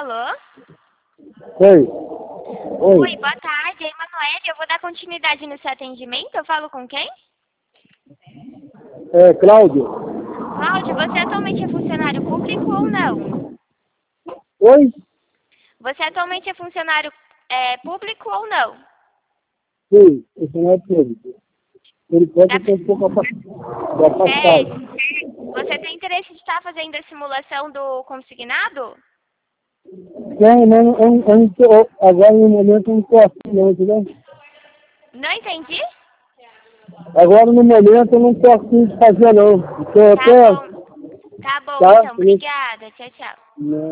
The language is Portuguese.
Alô? Oi. Oi, Oi. boa tarde. É Emanuele, eu vou dar continuidade no seu atendimento. Eu falo com quem? É, Cláudio. Cláudio, você atualmente é funcionário público ou não? Oi? Você atualmente é funcionário público ou não? Sim, esse não é público. Por enquanto Tá- eu estou um pouco É, afastado. você tem interesse de estar fazendo a simulação do consignado? Não, eu não tô, agora no momento eu não estou assim não, entendeu? Não entendi? Agora no momento eu não estou assim de fazer não. Estou Tá até, bom. Tá bom, tá? então. Obrigada. Tchau, tchau.